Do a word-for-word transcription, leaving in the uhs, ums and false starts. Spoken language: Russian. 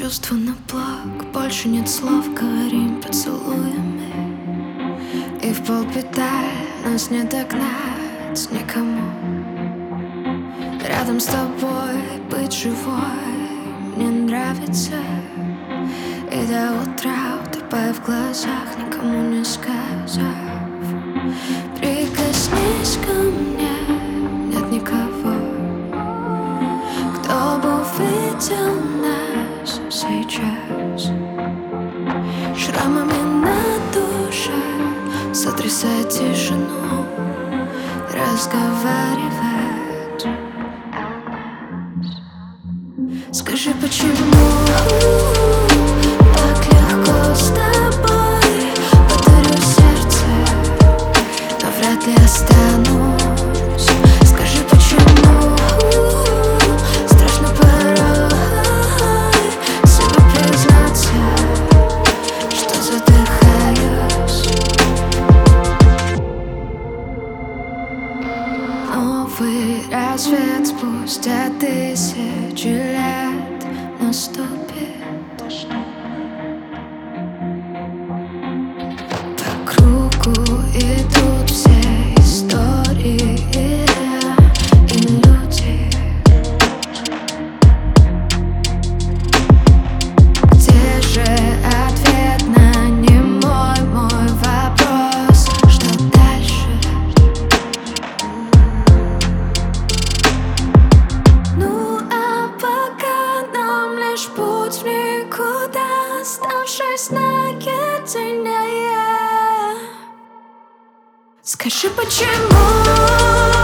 чувства на блок, больше нет слов, говорим поцелуями. И в полпедаль нас не догнать никому. Рядом с тобой быть живой мне нравится. И до утра утопая в глазах, никому не сказав: прикоснись ко мне, нет никого, кто бы увидел нас сейчас. Шрамами на душе, сотрясая тишину, разговаривать. Скажи, почему так легко с тобой? Подарю сердце, но вряд ли останусь. Скажи, почему страшно порой себе признаться, что задыхаюсь. Новый рассвет спустя тысячи лет наступит. По кругу идут все истории и люди. Где же ответ на немой мой вопрос? Что дальше? Ну а пока нам лишь путь в никуда, оставшись наедине. Скажи, почему